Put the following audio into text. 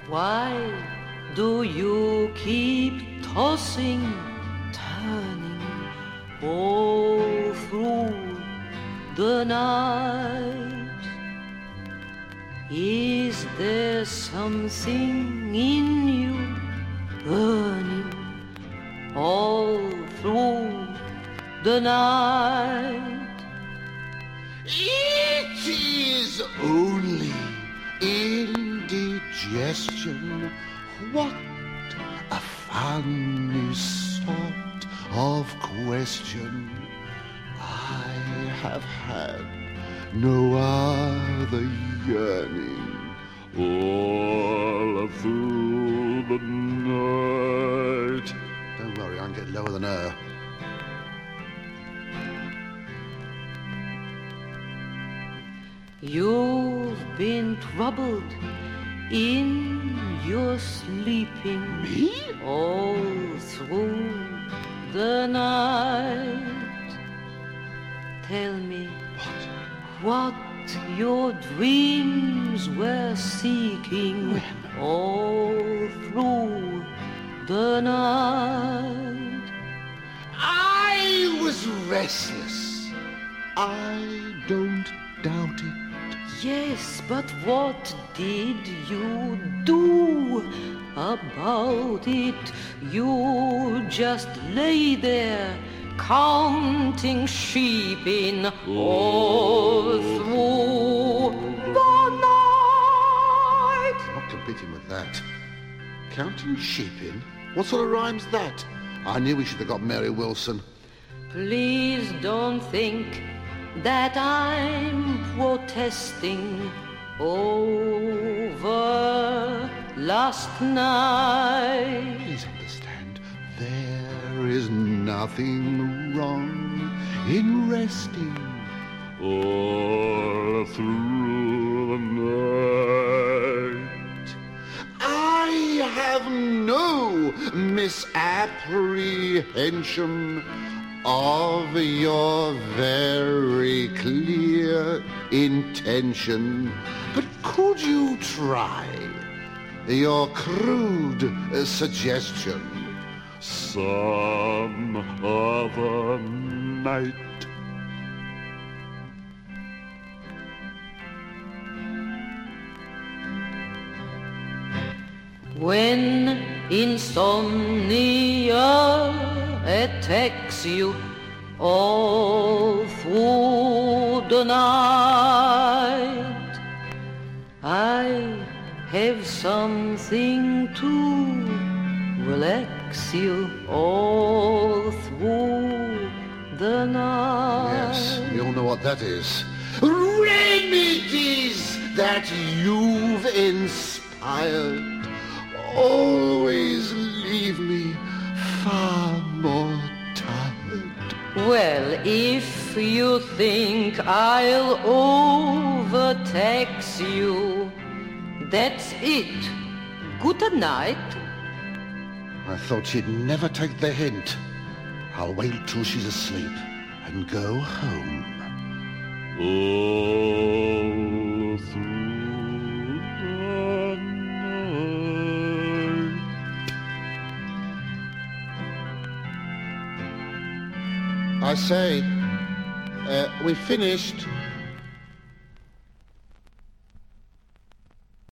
Why do you keep tossing, turning all through the night? Is there something in you burning all through the night? It is only indigestion. What a funny sort of question. I have had no other yearning all through the night. Don't worry, I can get lower than her. You've been troubled in your sleeping. Me? All through the night. Tell me what your dreams were seeking all through the night. I was restless. I don't doubt it. Yes, but what did you do about it? You just lay there counting sheep in all through the night. Not competing with that. Counting sheep in? What sort of rhyme's that? I knew we should have got Mary Wilson. Please don't think that I'm protesting over last night. Please understand, there is nothing wrong in resting all through the night. I have no misapprehension of your very clear intention. But could you try your crude suggestion some other night? When insomnia attacks you all through the night, I have something to relax you all through the night. Yes, we all know what that is. Remedies that you've inspired always leave me far more tired. Well, if you think I'll overtax you, that's it. Good night. I thought she'd never take the hint. I'll wait till she's asleep and go home. All through the night. I say, we finished.